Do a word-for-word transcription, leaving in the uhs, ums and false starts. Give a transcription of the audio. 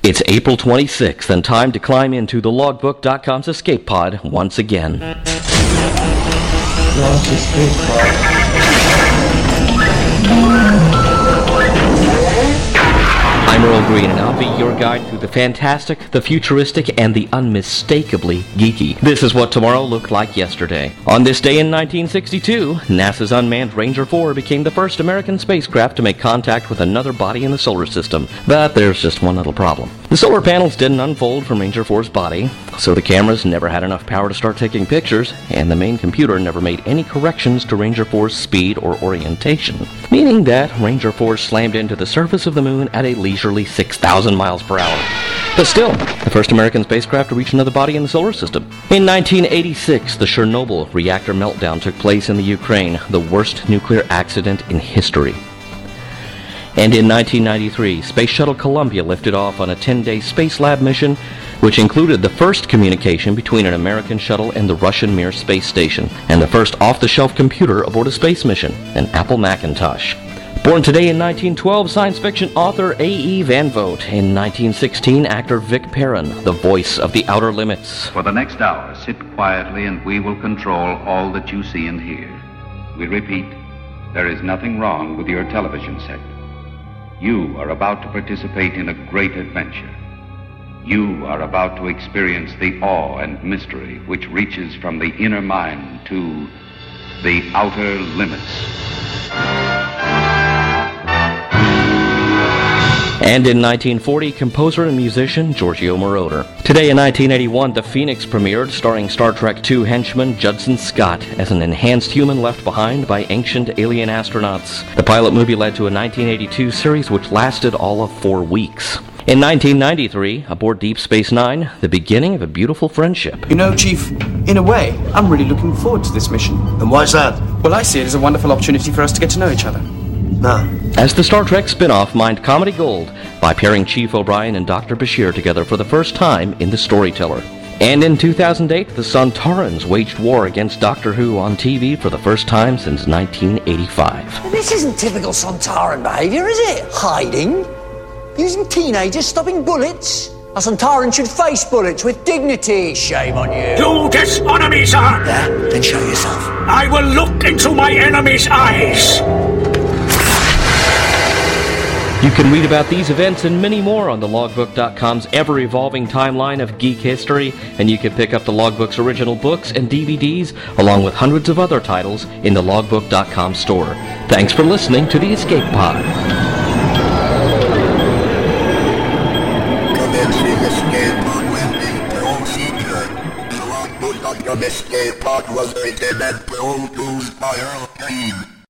It's April twenty-sixth, and time to climb into the logbook dot com's escape pod once again. Lost escape pod. I'm Earl Green, and I'll be your guide through the fantastic, the futuristic, and the unmistakably geeky. This is what tomorrow looked like yesterday. On this day in nineteen sixty-two, NASA's unmanned Ranger four became the first American spacecraft to make contact with another body in the solar system. But there's just one little problem. The solar panels didn't unfold from Ranger four's body, so the cameras never had enough power to start taking pictures, and the main computer never made any corrections to Ranger four's speed or orientation, meaning that Ranger four slammed into the surface of the moon at a leisurely six thousand miles per hour. But still, the first American spacecraft to reach another body in the solar system. In nineteen eighty-six, the Chernobyl reactor meltdown took place in the Ukraine, the worst nuclear accident in history. And in nineteen ninety-three, Space Shuttle Columbia lifted off on a ten-day Space Lab mission, which included the first communication between an American shuttle and the Russian Mir space station, and the first off-the-shelf computer aboard a space mission, an Apple Macintosh. Born today in nineteen twelve, science fiction author A E Van Vogt. In nineteen sixteen, actor Vic Perrin, the voice of The Outer Limits. For the next hour, sit quietly and we will control all that you see and hear. We repeat, there is nothing wrong with your television set. You are about to participate in a great adventure. You are about to experience the awe and mystery which reaches from the inner mind to the outer limits. And in nineteen forty, composer and musician Giorgio Moroder. Today in nineteen eighty-one, The Phoenix premiered, starring Star Trek two henchman Judson Scott as an enhanced human left behind by ancient alien astronauts. The pilot movie led to a nineteen eighty-two series which lasted all of four weeks. In nineteen ninety-three, aboard Deep Space Nine, the beginning of a beautiful friendship. You know, Chief, in a way, I'm really looking forward to this mission. And why's that? Well, I see it as a wonderful opportunity for us to get to know each other. No. As the Star Trek spin-off mined comedy gold by pairing Chief O'Brien and Doctor Bashir together for the first time in The Storyteller. And in two thousand eight, the Sontarans waged war against Doctor Who on T V for the first time since nineteen eighty-five. This isn't typical Sontaran behaviour, is it? Hiding? Using teenagers stopping bullets? A Sontaran should face bullets with dignity. Shame on you. You dishonor me, sir! Yeah, then show yourself. I will look into my enemy's eyes! You can read about these events and many more on the logbook dot com's ever-evolving timeline of geek history, and you can pick up the Logbook's original books and D V Ds, along with hundreds of other titles, in the logbook dot com store. Thanks for listening to The Escape Pod. Commencing escape pod landing procedure. The logbook dot com escape pod was written and produced by Earl Green.